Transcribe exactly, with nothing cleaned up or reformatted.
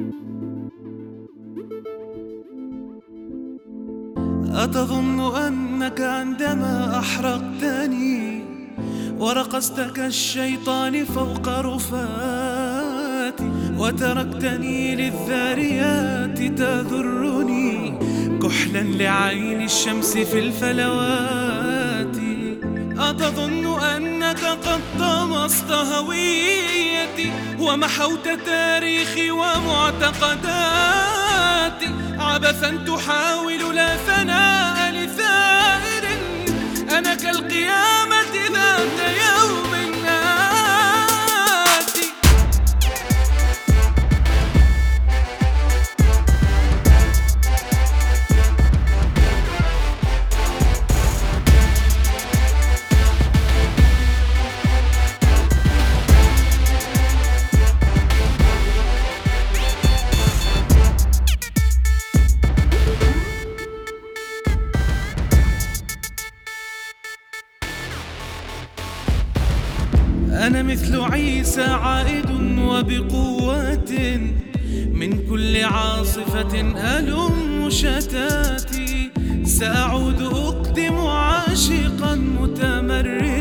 أتظن أنك عندما أحرقتني ورقصت كالشيطان فوق رفاتي وتركتني للذاريات تذرني كحلا لعين الشمس في الفلوات؟ أتظن أنك قد طمست هويتي ومحوت تاريخي ومعتقداتي عبثا تحاول لا ثناء لثائر؟ أنا كالقيامة ذات يوم آتي. أنا مثل عيسى عائد وبقوة من كل عاصفة ألم شتاتي، سأعود أقدم عاشقا متمردا